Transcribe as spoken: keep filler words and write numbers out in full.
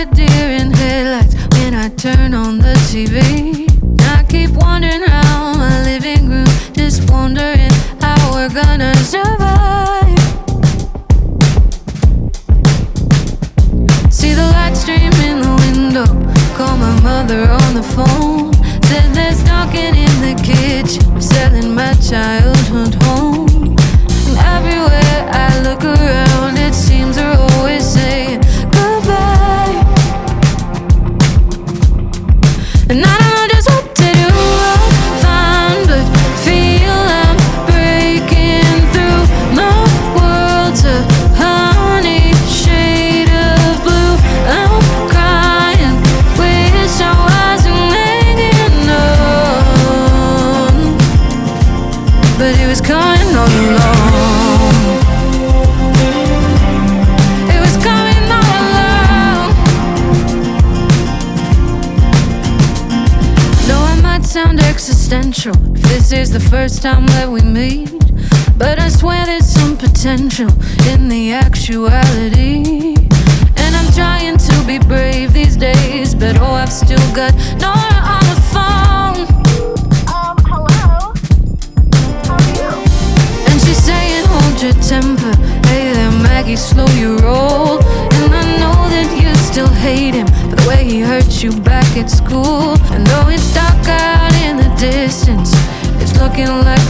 a deer in headlights when I turn on the T V. I keep wandering around my living room, just wondering how we're gonna survive. See the light stream in the window, call my mother on the phone. Said there's knocking in the kitchen, selling my childhood home. And everywhere I look around, it seems they're always saying goodbye. And I don't know just what to do. I'll find but feel I'm breaking through. My world's a honey shade of blue. I'm crying, wish I wasn't hanging on, but it was coming all along. It was coming all along. Though I might sound existential if this is the first time that we meet, but I swear there's some potential in the actuality. And I'm trying to be brave these days, but oh, I've still got Nora on the phone. Um, hello? How are you? And she's saying, hold your temper. Hey there, Maggie, slow your roll. And I know that you still hate him for the way he hurt you back at school. And though it's dark out in the distance, it's looking like